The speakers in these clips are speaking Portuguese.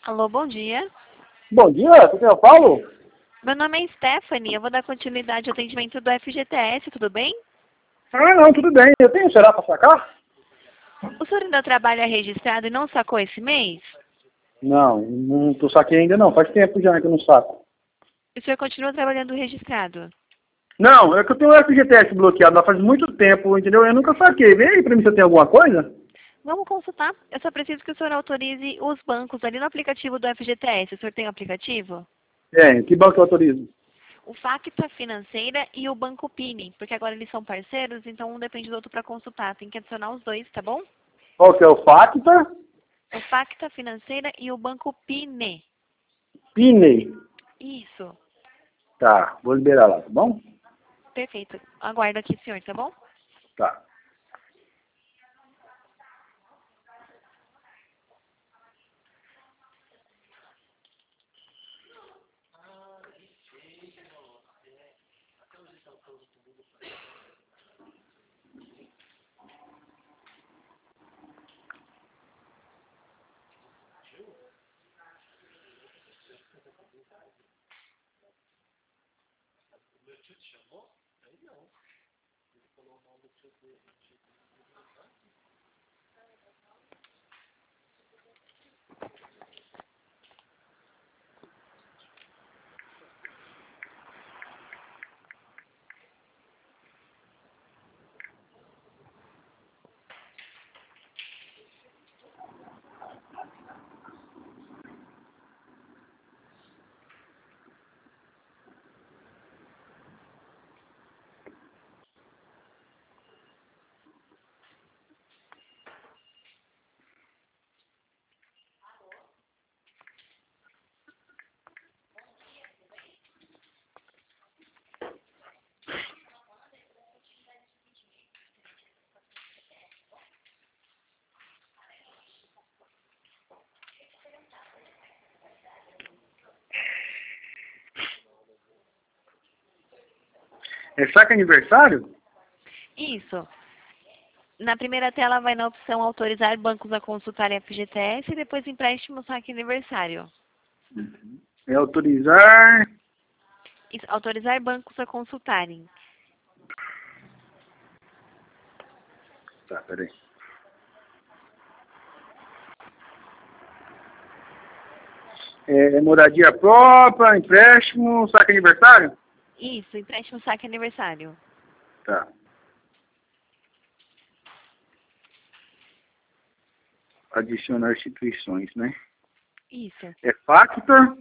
Alô, bom dia. Bom dia, você é o Paulo? Meu nome é Stephanie, eu vou dar continuidade ao atendimento do FGTS, tudo bem? Ah, não, tudo bem. Eu tenho será para sacar? O senhor ainda trabalha registrado e não sacou esse mês? Não tô saquei ainda não. Faz tempo já que eu não saco. O senhor continua trabalhando registrado? Não, é que eu tenho o FGTS bloqueado, mas faz muito tempo, entendeu? Eu nunca saquei. Vem aí pra mim se eu tenho alguma coisa. Vamos consultar. Eu só preciso que o senhor autorize os bancos ali no aplicativo do FGTS. O senhor tem o aplicativo? Que banco eu autorizo? O Facta Financeira e o Banco Pini, porque agora eles são parceiros, então um depende do outro para consultar. Tem que adicionar os dois, tá bom? Qual que é o Facta? O Facta Financeira e o Banco Pine. Piney. Isso. Tá, vou liberar lá, tá bom? Perfeito. Aguardo aqui, senhor, tá bom? Tá. É saque aniversário? Isso. Na primeira tela vai na opção autorizar bancos a consultarem a FGTS e depois empréstimo saque aniversário. É autorizar. Isso, autorizar bancos a consultarem. Tá, peraí. É moradia própria, empréstimo, saque aniversário? Isso, empréstimo saque aniversário. Tá. Adicionar instituições, né? Isso. É Factor.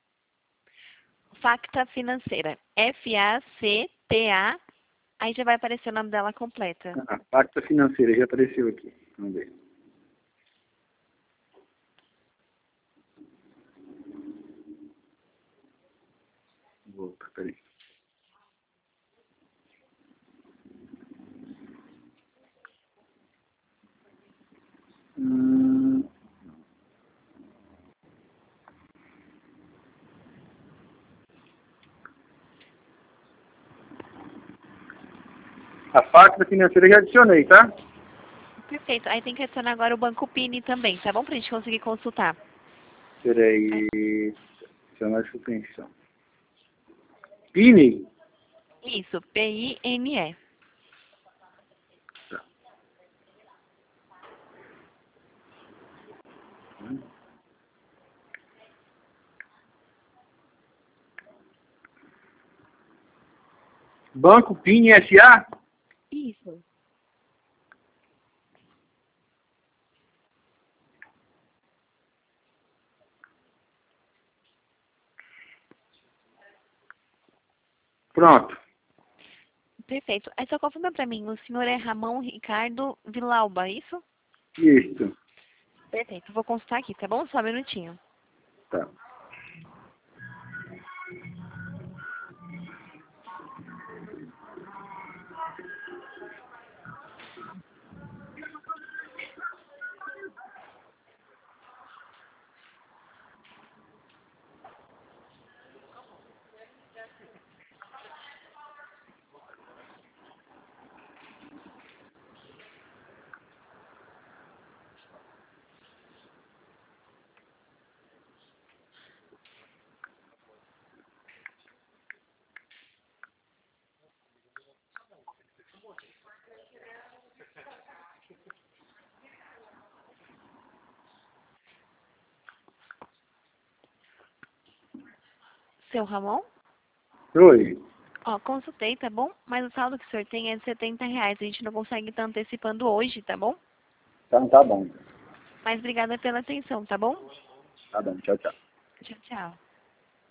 Facta Financeira. FACTA. Aí já vai aparecer o nome dela completa. Ah, Facta Financeira, já apareceu aqui. Vamos ver. Opa, peraí. Hum, a Facta Financeira já adicionei, tá? Perfeito. Aí tem que adicionar agora o Banco Pini também, tá bom? Pra gente conseguir consultar. Peraí. Adicionar suspensão. Pini? Isso, PINE. Tá. Banco Pini SA? Isso. Pronto. Perfeito. Aí só confirma pra mim, o senhor é Ramon Ricardo Vilauba, isso? Isso. Perfeito. Vou consultar aqui, tá bom? Só um minutinho. Tá. Seu Ramon? Oi. Ó, consultei, tá bom? Mas o saldo que o senhor tem é de R$ 70. A gente não consegue estar antecipando hoje, tá bom? Então tá bom. Mas obrigada pela atenção, tá bom? Tá bom, tchau, tchau. Tchau, tchau.